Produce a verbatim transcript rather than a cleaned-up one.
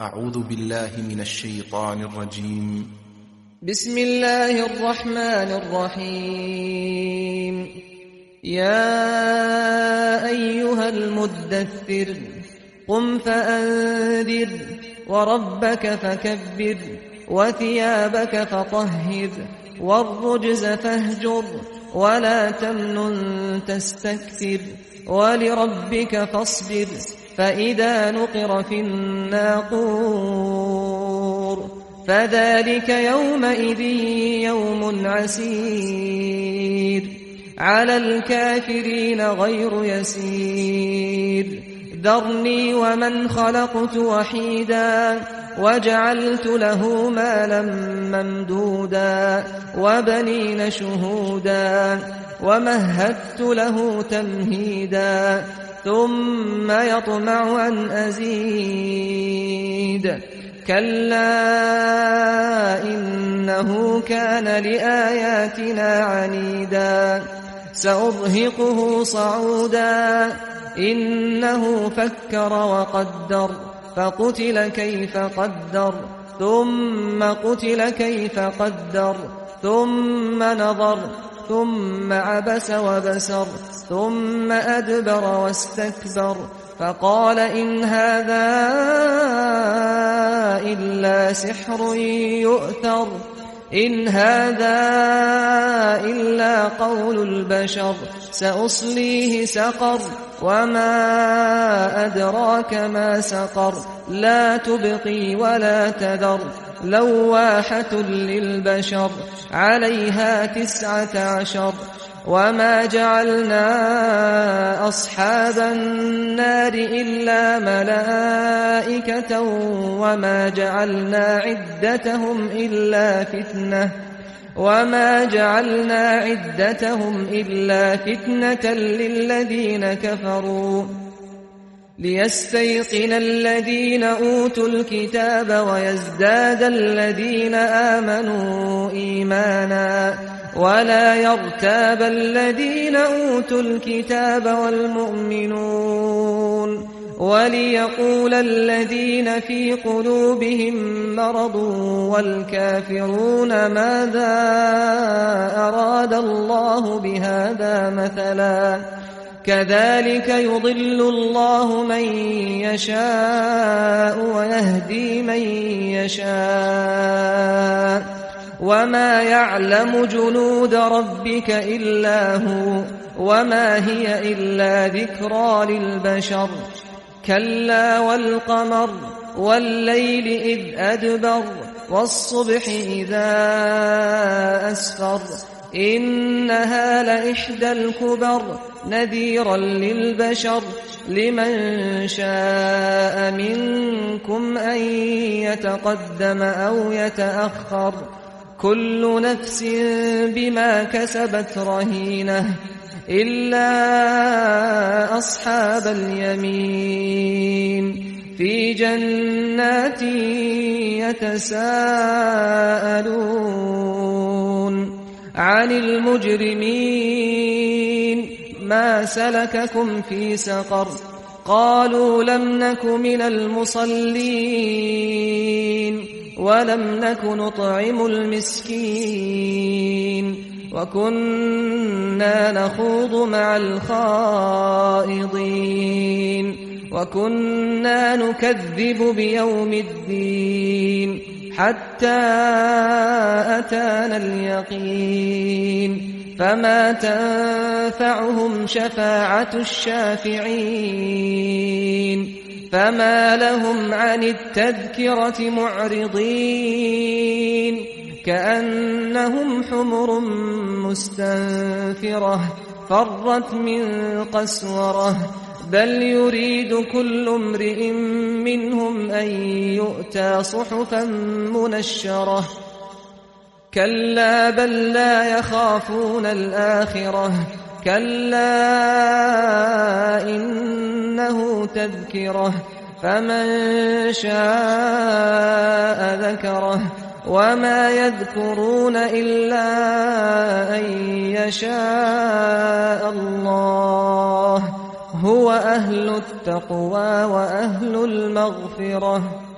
أعوذ بالله من الشيطان الرجيم. بسم الله الرحمن الرحيم. يا أيها المدثر قم فأنذر وربك فكبر وثيابك فطهر والرجز فاهجر ولا تمنن تستكثر ولربك فاصبر فإذا نقر في الناقور فذلك يومئذ يوم عسير على الكافرين غير يسير ذرني ومن خلقت وحيدا وجعلت له مالا ممدودا وبنين شهودا ومهدت له تمهيدا ثم يطمع أن أزيد كلا إنه كان لآياتنا عنيدا سأرهقه صعودا إنه فكر وقدر فقتل كيف قدر ثم قتل كيف قدر ثم نظر ثم عبس وبسر ثم أدبر واستكبر فقال إن هذا إلا سحر يؤثر إن هذا إلا قول البشر سأصليه سقر وما أدراك ما سقر لا تبقي ولا تذر لواحة للبشر عليها تسعة عشر وما جعلنا أصحاب النار إلا ملائكة وما جعلنا عدتهم إلا فتنة وما جعلنا عدتهم إلا فتنة للذين كفروا ليستيقن الذين أوتوا الكتاب ويزداد الذين آمنوا إيمانا ولا يرتاب الذين أوتوا الكتاب والمؤمنون وليقول الذين في قلوبهم مرض والكافرون ماذا أراد الله بهذا مثلا كذلك يضل الله من يشاء ويهدي من يشاء وما يعلم جنود ربك إلا هو وما هي إلا ذكرى للبشر كلا والقمر والليل إذ أدبر والصبح إذا أسفر إنها لإحدى الكبر نذيرا للبشر لمن شاء منكم أن يتقدم أو يتأخر كل نفس بما كسبت رهينة إلا أصحاب اليمين في جنات يتساءلون عن المجرمين ما سلككم في سقر قالوا لم نك من المصلين ولم نك نطعم المسكين وكنا نخوض مع الخائضين وكنا نكذب بيوم الدين حتى أتانا اليقين فما تنفعهم شفاعة الشافعين فما لهم عن التذكرة معرضين كأنهم حمر مستنفرة فرت من قسورة بل يريد كل امرئ منهم أن يؤتى صحفا منشرة كلا بل لا يخافون الآخرة كلا إنه تذكرة فمن شاء ذكره وما يذكرون إلا أن يشاء الله هو أهل التقوى وأهل المغفرة.